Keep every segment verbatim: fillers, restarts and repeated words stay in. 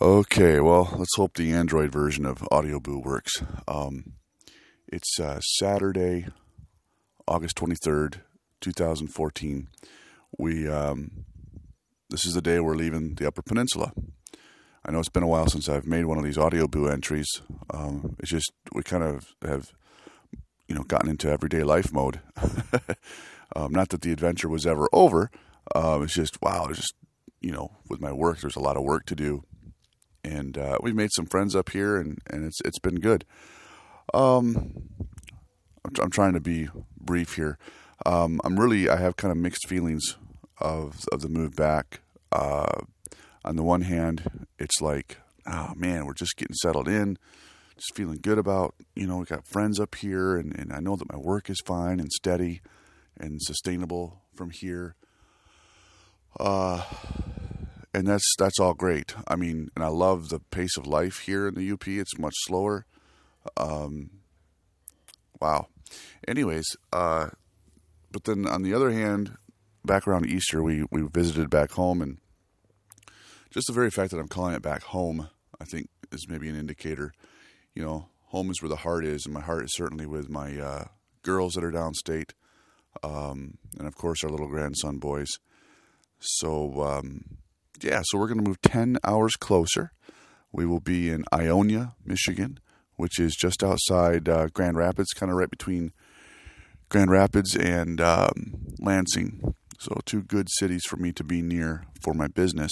Okay, well, let's hope the Android version of AudioBoo works. Um, it's uh, Saturday, August twenty-third, twenty fourteen. We um, this is the day we're leaving the Upper Peninsula. I know it's been a while since I've made one of these AudioBoo entries. Um, it's just we kind of have, you know, gotten into everyday life mode. um, not that the adventure was ever over. Um, it's just wow. It's just you know, with my work, there's a lot of work to do. And uh, we've made some friends up here, and, and it's it's been good. Um, I'm, I'm trying to be brief here. Um, I'm really I have kind of mixed feelings of of the move back. Uh, on the one hand, it's like, oh man, we're just getting settled in, just feeling good about, you know, we got friends up here, and, and I know that my work is fine and steady and sustainable from here. Uh. And that's that's all great. I mean, and I love the pace of life here in the U P. It's much slower. Um, wow. Anyways, uh, but then on the other hand, back around Easter, we, we visited back home, and just the very fact that I'm calling it back home, I think, is maybe an indicator. You know, home is where the heart is, and my heart is certainly with my uh, girls that are downstate, um, and of course our little grandson boys. So. Um, Yeah, so we're going to move ten hours closer. We will be in Ionia, Michigan, which is just outside uh, Grand Rapids, kind of right between Grand Rapids and um, Lansing. So two good cities for me to be near for my business.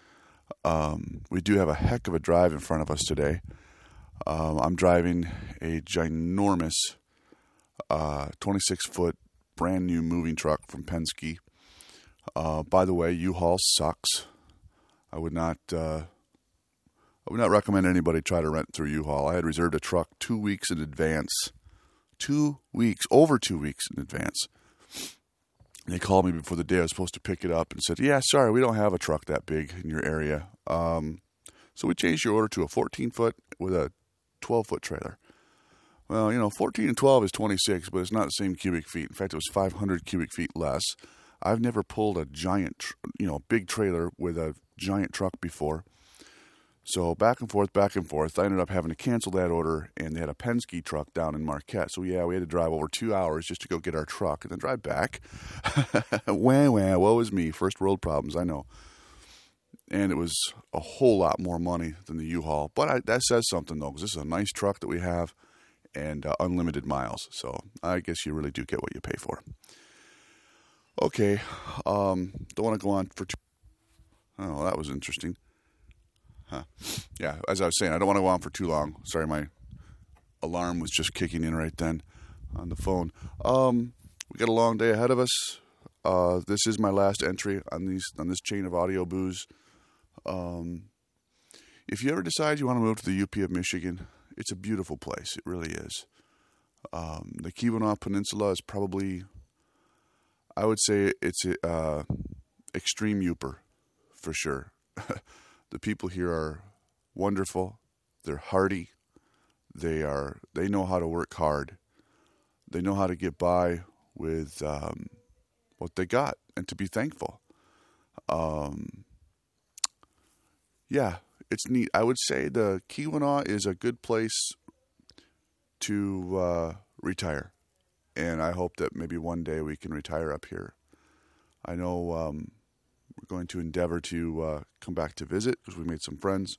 Um, we do have a heck of a drive in front of us today. Um, I'm driving a ginormous uh, twenty-six foot brand new moving truck from Penske. Uh, by the way, U-Haul sucks. I would not. Uh, I would not recommend anybody try to rent through U-Haul. I had reserved a truck two weeks in advance, two weeks, over two weeks in advance. And they called me before the day I was supposed to pick it up and said, "Yeah, sorry, we don't have a truck that big in your area. Um, so we changed your order to a fourteen foot with a twelve foot trailer." Well, you know, fourteen and twelve is twenty-six, but it's not the same cubic feet. In fact, it was five hundred cubic feet less. I've never pulled a giant, you know, big trailer with a giant truck before. So back and forth, back and forth. I ended up having to cancel that order, and they had a Penske truck down in Marquette. So yeah, we had to drive over two hours just to go get our truck and then drive back. wah, wah, woe is me. First world problems, I know. And it was a whole lot more money than the U-Haul. But I, that says something, though, because this is a nice truck that we have and uh, unlimited miles. So I guess you really do get what you pay for. Okay, um, don't want to go on for too... Oh, that was interesting. Huh. Yeah, as I was saying, I don't want to go on for too long. Sorry, my alarm was just kicking in right then on the phone. Um, we got a long day ahead of us. Uh, this is my last entry on these on this chain of AudioBoos. Um, if you ever decide you want to move to the U P of Michigan, it's a beautiful place. It really is. Um, the Keweenaw Peninsula is probably... I would say it's uh, extreme Yooper, for sure. The people here are wonderful. They're hardy. They are. They know how to work hard. They know how to get by with um, what they got and to be thankful. Um, yeah, it's neat. I would say the Keweenaw is a good place to uh, retire. And I hope that maybe one day we can retire up here. I know um, we're going to endeavor to uh, come back to visit because we made some friends.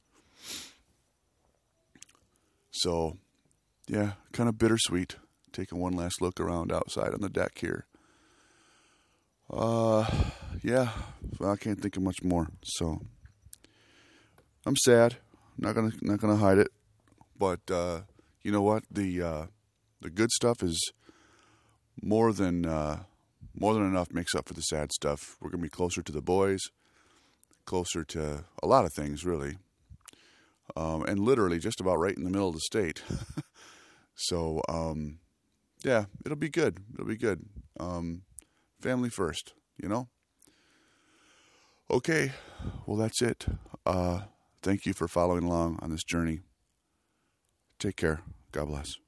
So, yeah, kind of bittersweet. Taking one last look around outside on the deck here. Uh, yeah, well, I can't think of much more. So, I'm sad. Not gonna not gonna hide it. But uh, you know what? The uh, the good stuff is. More than uh, more than enough makes up for the sad stuff. We're going to be closer to the boys, closer to a lot of things, really. Um, and literally just about right in the middle of the state. so, um, yeah, it'll be good. It'll be good. Um, family first, you know? Okay, well, that's it. Uh, thank you for following along on this journey. Take care. God bless.